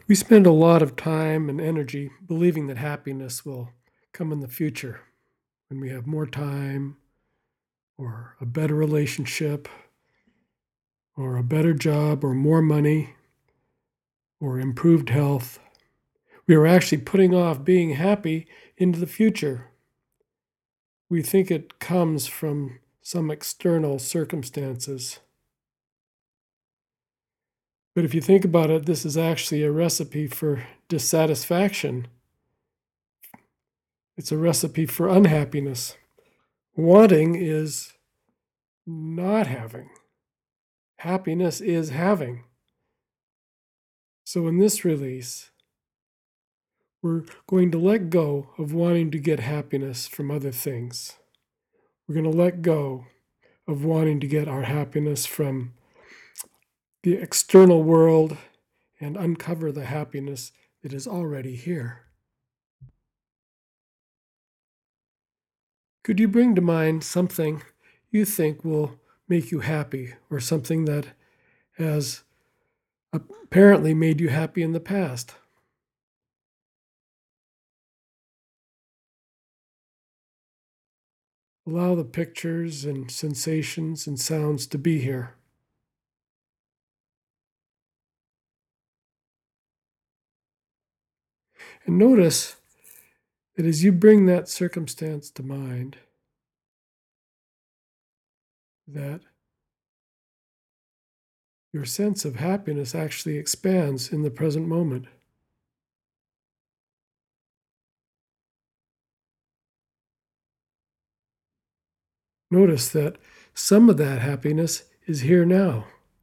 We spend a lot of time and energy believing that happiness will come in the future when we have more time or a better relationship or a better job or more money or improved health. We are actually putting off being happy into the future. We think it comes from some external circumstances. But if you think about it, this is actually a recipe for dissatisfaction. It's a recipe for unhappiness. Wanting is not having. Happiness is having. So in this release, we're going to let go of wanting to get happiness from other things. We're going to let go of wanting to get our happiness from the external world and uncover the happiness that is already here. Could you bring to mind something you think will make you happy or something that has apparently made you happy in the past? Allow the pictures and sensations and sounds to be here. And notice that as you bring that circumstance to mind, that your sense of happiness actually expands in the present moment. Notice that some of that happiness is here now.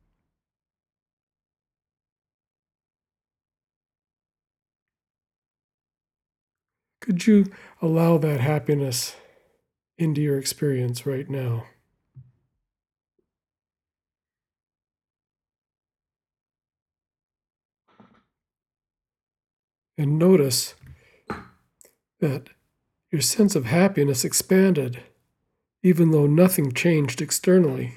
Could you allow that happiness into your experience right now? And notice that your sense of happiness expanded, even though nothing changed externally.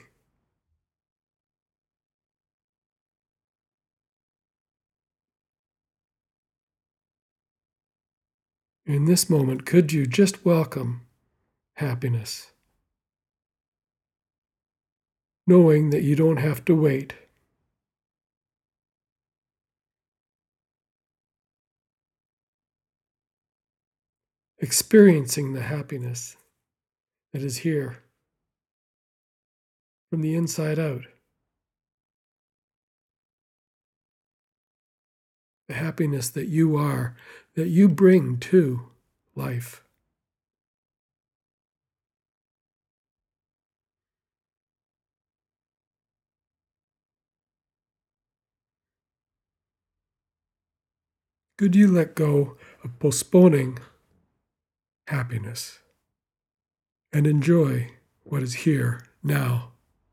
In this moment, could you just welcome happiness, knowing that you don't have to wait? Experiencing the happiness that is here from the inside out, the happiness that you are, that you bring to life. Could you let go of postponing happiness and enjoy what is here now?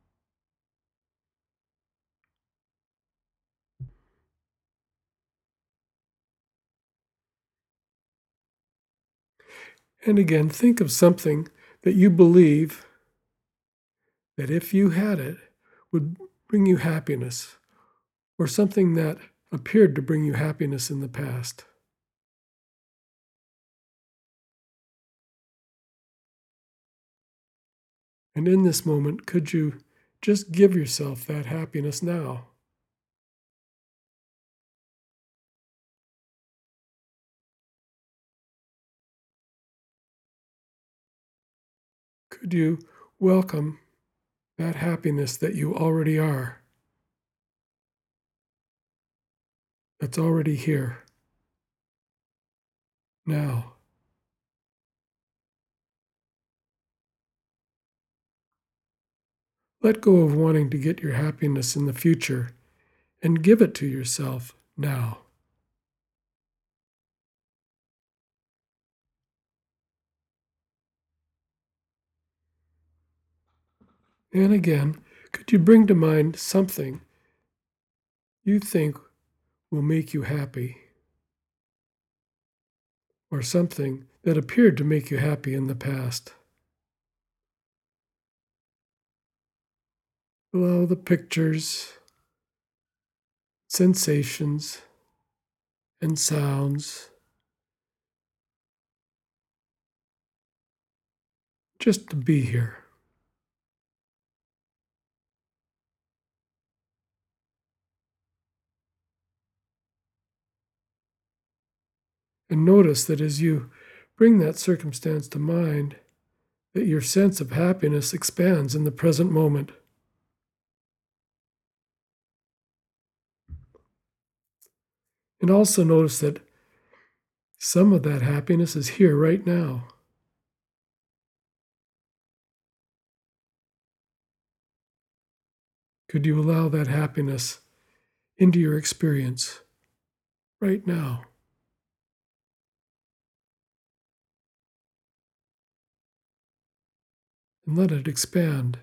And again, think of something that you believe that if you had it would bring you happiness, or something that appeared to bring you happiness in the past. And in this moment, could you just give yourself that happiness now? Could you welcome that happiness that you already are, that's already here now? Let go of wanting to get your happiness in the future and give it to yourself now. And again, could you bring to mind something you think will make you happy, or something that appeared to make you happy in the past? Allow the pictures, sensations, and sounds, just to be here. And notice that as you bring that circumstance to mind, that your sense of happiness expands in the present moment. And also notice that some of that happiness is here right now. Could you allow that happiness into your experience right now? And let it expand.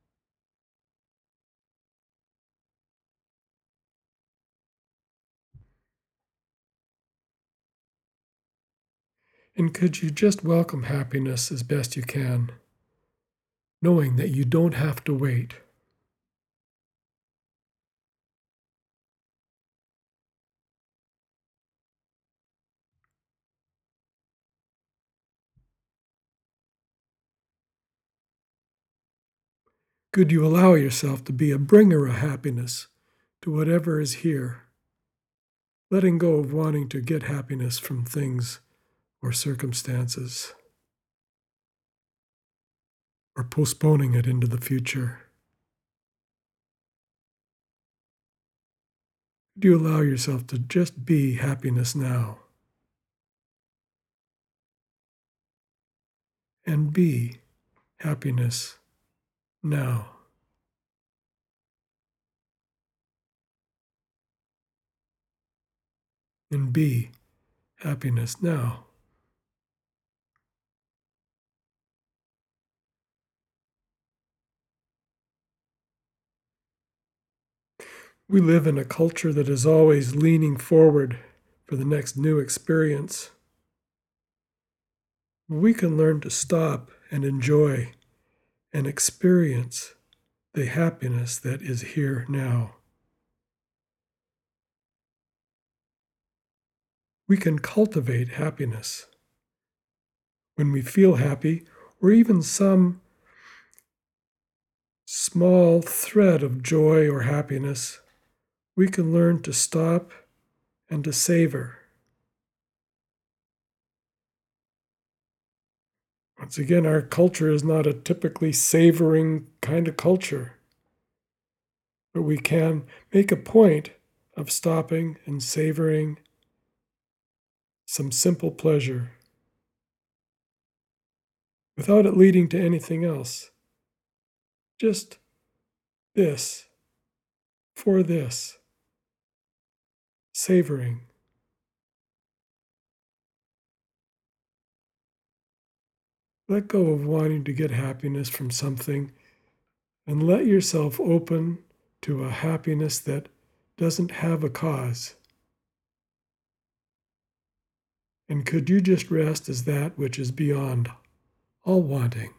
And could you just welcome happiness as best you can, knowing that you don't have to wait? Could you allow yourself to be a bringer of happiness to whatever is here, letting go of wanting to get happiness from things or circumstances, or postponing it into the future? Do you allow yourself to just be happiness now and be happiness now and be happiness now? We live in a culture that is always leaning forward for the next new experience. We can learn to stop and enjoy and experience the happiness that is here now. We can cultivate happiness. When we feel happy, or even some small thread of joy or happiness, we can learn to stop and to savor. Once again, our culture is not a typically savoring kind of culture, but we can make a point of stopping and savoring some simple pleasure without it leading to anything else. Just this, for this, savoring. Let go of wanting to get happiness from something and let yourself open to a happiness that doesn't have a cause. And could you just rest as that which is beyond all wanting?